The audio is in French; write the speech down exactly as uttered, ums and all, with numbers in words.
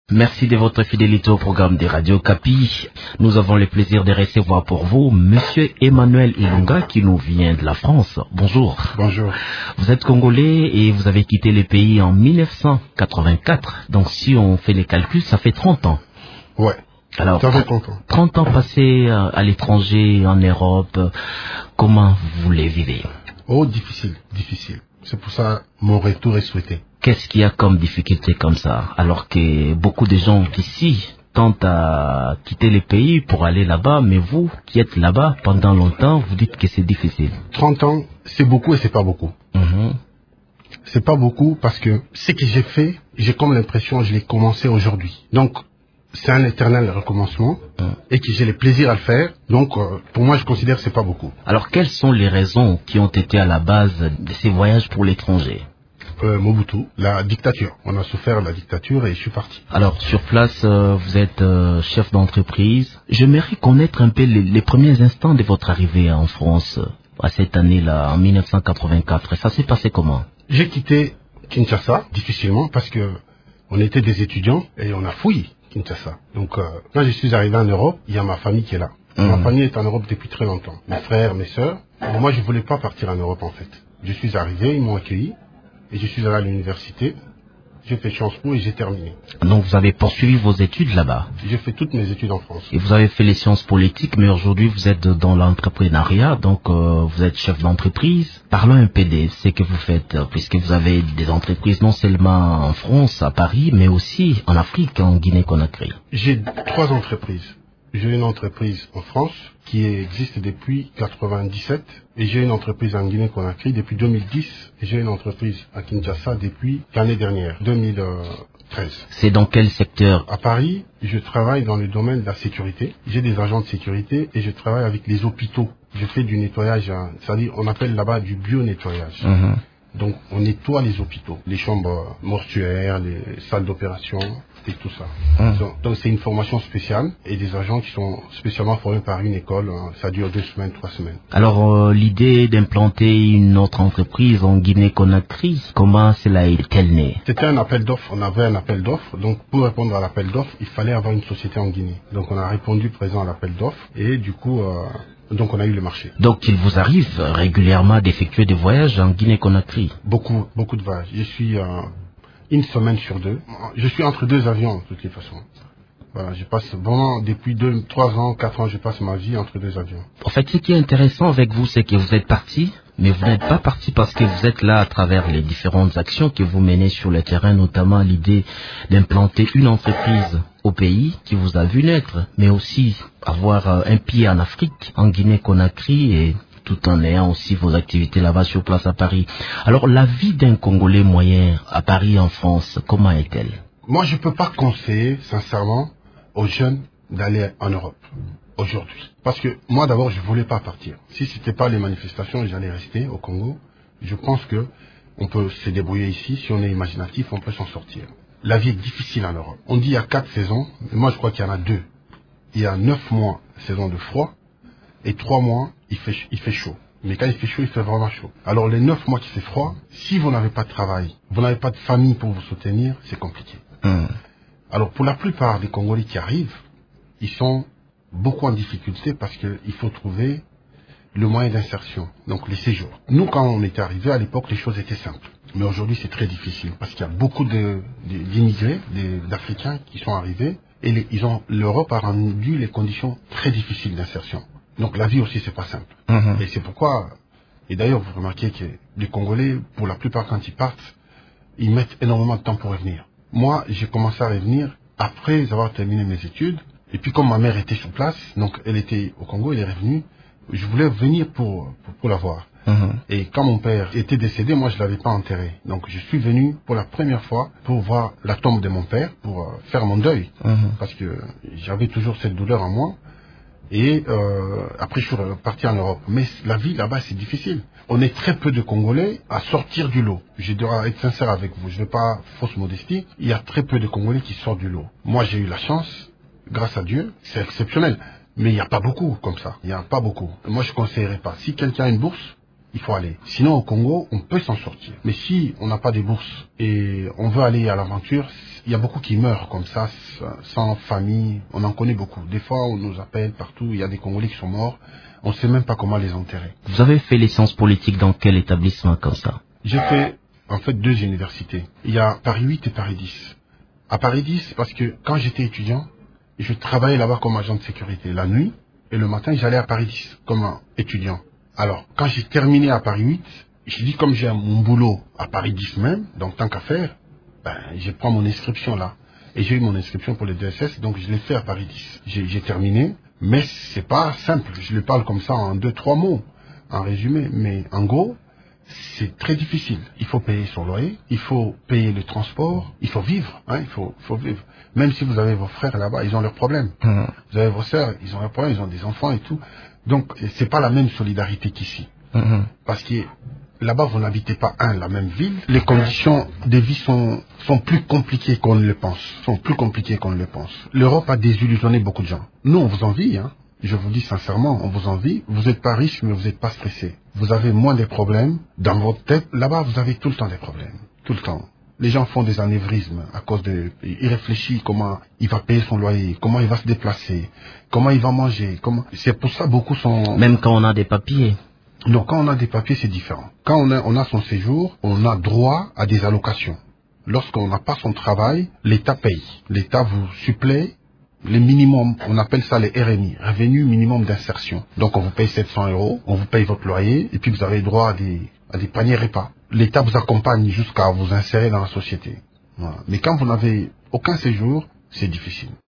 Merci de votre fidélité au programme des radios Kapi. Nous avons le plaisir de recevoir pour vous Monsieur Emmanuel Ilunga qui nous vient de la France. Bonjour. Bonjour. Vous êtes congolais et vous avez quitté le pays en mille neuf cent quatre-vingt-quatre. Donc si on fait les calculs, ça fait trente ans. Ouais. Alors, ça fait trente ans. trente ans passés à l'étranger, en Europe, comment vous les vivez? Oh, difficile, difficile. C'est pour ça mon retour est souhaité. Qu'est-ce qu'il y a comme difficulté comme ça? Alors que beaucoup de gens ici tentent à quitter le pays pour aller là-bas, mais vous qui êtes là-bas pendant longtemps, vous dites que c'est difficile. trente ans, c'est beaucoup et c'est pas beaucoup. Mm-hmm. C'est pas beaucoup parce que ce que j'ai fait, j'ai comme l'impression que je l'ai commencé aujourd'hui. Donc, c'est un éternel recommencement mm. et que j'ai le plaisir à le faire. Donc, euh, pour moi, je considère que c'est pas beaucoup. Alors, quelles sont les raisons qui ont été à la base de ces voyages pour l'étranger? Euh, Mobutu, la dictature. On a souffert de la dictature et je suis parti. Alors, sur place, euh, vous êtes euh, chef d'entreprise. J'aimerais connaître un peu les, les premiers instants de votre arrivée en France, à cette année-là, en mille neuf cent quatre-vingt-quatre. Ça s'est passé comment? J'ai quitté Kinshasa, difficilement, parce que on était des étudiants et on a fouillé Kinshasa. Donc, euh, quand je suis arrivé en Europe, il y a ma famille qui est là. Mmh. Ma famille est en Europe depuis très longtemps. Mes frères, mes sœurs. Mais moi, je voulais pas partir en Europe, en fait. Je suis arrivé, ils m'ont accueilli. Et je suis allé à l'université, j'ai fait Sciences Po et j'ai terminé. Donc vous avez poursuivi vos études là-bas? J'ai fait toutes mes études en France. Et vous avez fait les sciences politiques, mais aujourd'hui vous êtes dans l'entrepreneuriat, donc euh, vous êtes chef d'entreprise. Parlons un peu de ce que vous faites, puisque vous avez des entreprises non seulement en France, à Paris, mais aussi en Afrique, en Guinée-Conakry. J'ai trois entreprises. J'ai une entreprise en France qui existe depuis quatre-vingt-dix-sept et j'ai une entreprise en Guinée-Conakry depuis deux mille dix et j'ai une entreprise à Kinshasa depuis l'année dernière, deux mille treize. C'est dans quel secteur? À Paris, je travaille dans le domaine de la sécurité. J'ai des agents de sécurité et je travaille avec les hôpitaux. Je fais du nettoyage, c'est-à-dire on appelle là-bas du bio-nettoyage. Mmh. Donc on nettoie les hôpitaux, les chambres mortuaires, les salles d'opération et tout ça. Mmh. Donc, donc c'est une formation spéciale et des agents qui sont spécialement formés par une école. Hein, ça dure deux semaines, trois semaines. Alors euh, l'idée d'implanter une autre entreprise en Guinée-Conakry, comment cela est-elle née? C'était un appel d'offres. On avait un appel d'offres. Donc pour répondre à l'appel d'offres, il fallait avoir une société en Guinée. Donc on a répondu présent à l'appel d'offres et du coup euh, donc on a eu le marché. Donc il vous arrive régulièrement d'effectuer des voyages en Guinée-Conakry? Beaucoup, beaucoup de voyages. Je suis euh, une semaine sur deux. Je suis entre deux avions de toutes les façons. Voilà, je passe vraiment depuis deux, trois ans, quatre ans, je passe ma vie entre deux avions. En fait, ce qui est intéressant avec vous, c'est que vous êtes parti, mais vous n'êtes pas parti parce que vous êtes là à travers les différentes actions que vous menez sur le terrain, notamment l'idée d'implanter une entreprise au pays qui vous a vu naître, mais aussi avoir un pied en Afrique, en Guinée-Conakry et tout en ayant aussi vos activités là-bas sur place à Paris. Alors, la vie d'un Congolais moyen à Paris, en France, comment est-elle? Moi, je ne peux pas conseiller, sincèrement, aux jeunes d'aller en Europe aujourd'hui. Parce que moi, d'abord, je ne voulais pas partir. Si ce n'était pas les manifestations, j'allais rester au Congo. Je pense que on peut se débrouiller ici. Si on est imaginatif, on peut s'en sortir. La vie est difficile en Europe. On dit qu'il y a quatre saisons, mais moi, je crois qu'il y en a deux. Il y a neuf mois, saison de froid, et trois mois, il fait, il fait chaud. Mais quand il fait chaud, il fait vraiment chaud. Alors, les neuf mois qui fait froid, si vous n'avez pas de travail, vous n'avez pas de famille pour vous soutenir, c'est compliqué. Mmh. Alors, pour la plupart des Congolais qui arrivent, ils sont beaucoup en difficulté parce qu'il faut trouver le moyen d'insertion, donc les séjours. Nous, quand on était arrivés, à l'époque, les choses étaient simples. Mais aujourd'hui, c'est très difficile parce qu'il y a beaucoup de, de, d'immigrés, de, d'Africains qui sont arrivés et les, ils ont, l'Europe a rendu les conditions très difficiles d'insertion. Donc la vie aussi, c'est pas simple. Mmh. Et c'est pourquoi, et d'ailleurs, vous remarquez que les Congolais, pour la plupart, quand ils partent, ils mettent énormément de temps pour revenir. Moi, j'ai commencé à revenir après avoir terminé mes études. Et puis, comme ma mère était sur place, donc elle était au Congo, elle est revenue, je voulais venir pour, pour, pour la voir. Mmh. Et quand mon père était décédé, moi, je l'avais pas enterré. Donc, je suis venu pour la première fois pour voir la tombe de mon père, pour euh, faire mon deuil. Mmh. Parce que j'avais toujours cette douleur en moi. Et euh, après, je suis parti en Europe. Mais la vie là-bas, c'est difficile. On est très peu de Congolais à sortir du lot. Je dois être sincère avec vous. Je ne veux pas fausse modestie. Il y a très peu de Congolais qui sortent du lot. Moi, j'ai eu la chance, grâce à Dieu. C'est exceptionnel. Mais il n'y a pas beaucoup comme ça. Il n'y a pas beaucoup. Moi, je ne conseillerais pas. Si quelqu'un a une bourse, il faut aller. Sinon, au Congo, on peut s'en sortir. Mais si on n'a pas de bourse et on veut aller à l'aventure, il y a beaucoup qui meurent comme ça, sans famille. On en connaît beaucoup. Des fois, on nous appelle partout, il y a des Congolais qui sont morts. On ne sait même pas comment les enterrer. Vous avez fait les sciences politiques dans quel établissement comme ça? J'ai fait, en fait, deux universités. Il y a Paris huit et Paris dix. À Paris dix, parce que quand j'étais étudiant, je travaillais là-bas comme agent de sécurité la nuit. Et le matin, j'allais à Paris dix comme un étudiant. Alors, quand j'ai terminé à Paris huit, je dis comme j'ai mon boulot à Paris dix même, donc tant qu'à faire, ben, je prends mon inscription là. Et j'ai eu mon inscription pour le D S S, donc je l'ai fait à Paris dix. J'ai, j'ai terminé, mais c'est pas simple. Je le parle comme ça en deux, trois mots, en résumé. Mais en gros, c'est très difficile. Il faut payer son loyer, il faut payer le transport, il faut vivre, hein, il faut, faut vivre. Même si vous avez vos frères là-bas, ils ont leurs problèmes. Mmh. Vous avez vos sœurs, ils ont leurs problèmes, ils ont des enfants et tout. Donc, c'est pas la même solidarité qu'ici. Mmh. Parce que là-bas, vous n'habitez pas, un, la même ville. Les conditions de vie sont, sont plus compliquées qu'on ne le pense. Sont plus compliquées qu'on ne le pense. L'Europe a désillusionné beaucoup de gens. Nous, on vous envie, hein. Je vous dis sincèrement, on vous envie. Vous n'êtes pas riche, mais vous n'êtes pas stressé. Vous avez moins de problèmes dans votre tête. Là-bas, vous avez tout le temps des problèmes. Tout le temps. Les gens font des anévrismes à cause de... Ils réfléchissent comment il va payer son loyer, comment il va se déplacer, comment il va manger. Comment... C'est pour ça beaucoup sont... Même quand on a des papiers. Non, quand on a des papiers, c'est différent. Quand on a, on a son séjour, on a droit à des allocations. Lorsqu'on n'a pas son travail, l'État paye. L'État vous supplée les minimums, on appelle ça les R M I, Revenu Minimum d'Insertion. Donc on vous paye sept cents euros, on vous paye votre loyer, et puis vous avez droit à des, à des paniers repas. L'État vous accompagne jusqu'à vous insérer dans la société. Voilà. Mais quand vous n'avez aucun séjour, c'est difficile.